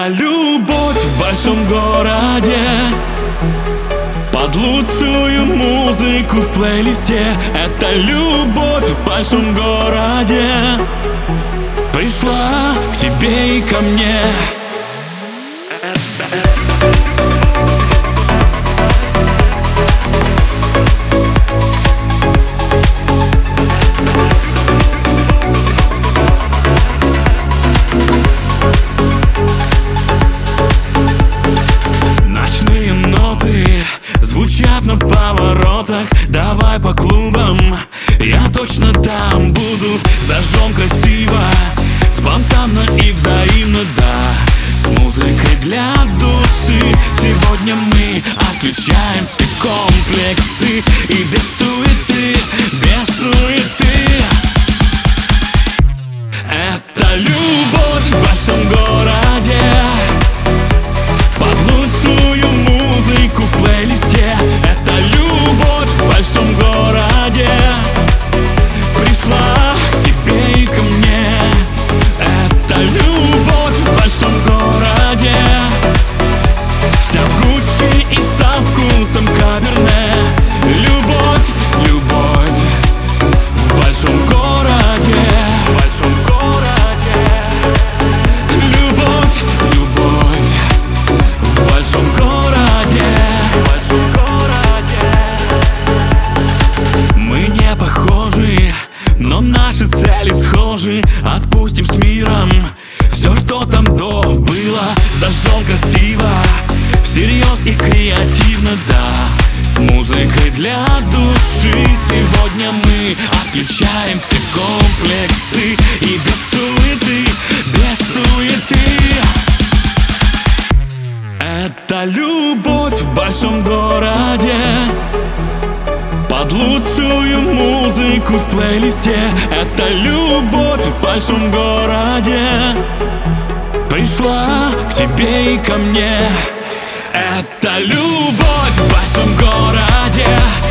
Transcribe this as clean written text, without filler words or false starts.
Это любовь в большом городе, под лучшую музыку в плейлисте. Это любовь в большом городе, пришла к тебе и ко мне. Звучат на поворотах, давай по клубам. Я точно там буду, зажжем красиво, спонтанно и взаимно, да. С музыкой для души сегодня мы отключаем все комплексы. И без суеты, без суеты. Это любовь в большом городе, под лучшую музыку в плейлисте. Это любовь в большом городе, пришла к тебе и ко мне. Это любовь в большом городе, вся в Гуччи и со вкусом каберне. Любовь, любовь в большом городе, в большом городе. Любовь, любовь в большом городе, в большом городе. Мы не похожи, но наши цели схожи. Отпустим с миром все, что там до было. Зажжем красиво, всерьез и креативно, да. С музыкой для души сегодня мы отключаем все комплексы. И без суеты, без суеты. Это любовь в большом городе, под лучшую музыку в плейлисте. Это любовь в большом городе, пришла к тебе и ко мне. Это любовь в большом городе,